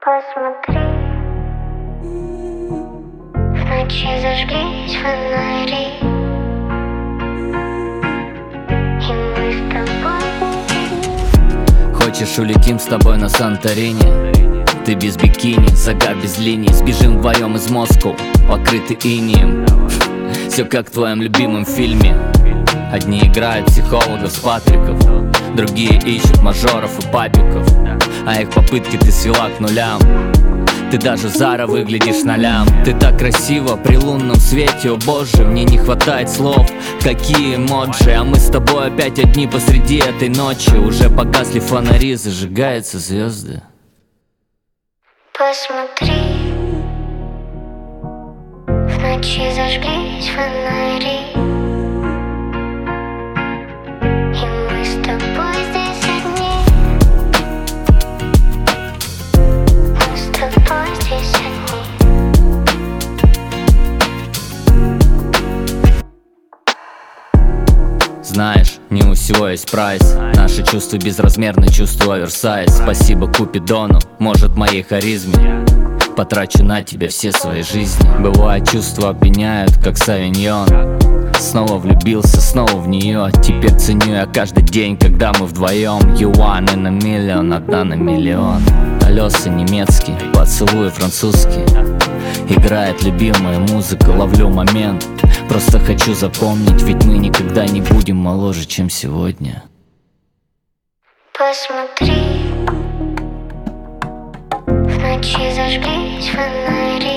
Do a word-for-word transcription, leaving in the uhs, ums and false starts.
Посмотри, в ночи зажглись фонари, и мы с тобой. Хочешь, улетим с тобой на Санторини? Ты без бикини, загар без линий. Сбежим вдвоем из Москвы, покрытый инеем. Все как в твоем любимом фильме. Одни играют психологов с Патриков, другие ищут мажоров и папиков, а их попытки ты свела к нулям. Ты даже Зара выглядишь на лям. Ты так красиво при лунном свете, о боже, мне не хватает слов. Какие эмоджи, а мы с тобой опять одни посреди этой ночи. Уже погасли фонари, зажигаются звезды. Посмотри, в ночи зажглись фонари, и мы с тобой здесь одни. Мы с тобой здесь одни. Знаешь, не у всего есть прайс. Наши чувства безразмерны, чувства оверсайз. Спасибо Купидону, может моей харизме. Потрачу на тебя все свои жизни. Бывает, чувства опьяняют, как савиньон. Снова влюбился, снова в нее. Теперь ценю я каждый день, когда мы вдвоем. You one in a million, одна на миллион. Колеса немецкие, поцелуи французские. Играет любимая музыка, ловлю момент. Просто хочу запомнить, ведь мы никогда не будем моложе, чем сегодня. Посмотри, в ночи зажглись фонари,